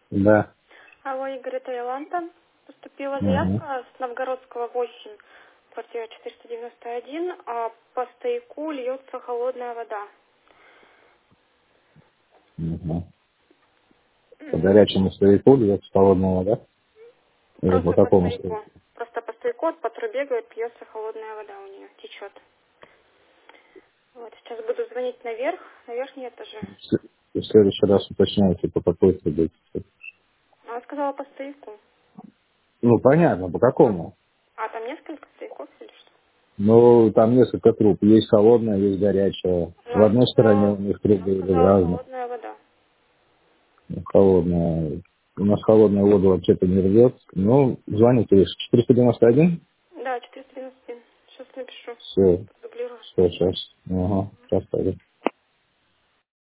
Да. Алло, Игорь, это Яланта. Поступила Угу. заявка с Новгородского 8, квартира 491, а по стояку льется холодная вода. Угу. По М, горячему стояку льется холодная вода? Или по Просто по какому стояку. стояку? Просто по стояку по трубе, говорит, пьется холодная вода у нее, течет. Вот, сейчас буду звонить наверх, на верхние этажи. В следующий раз уточняйте, по какой трубе. Она сказала по стояку. Ну, понятно, по какому. А там несколько стояков или что? Ну, там несколько труб. Есть холодная, есть горячая. Ну, В одной стороне у них она трубы или в сказала разных. холодная вода. Холодная. У нас холодную воду вообще-то не рвет. Ну, звоните. 491? Да, 491. Сейчас напишу. Все, Продублирую. все, сейчас. Ага, сейчас пойду.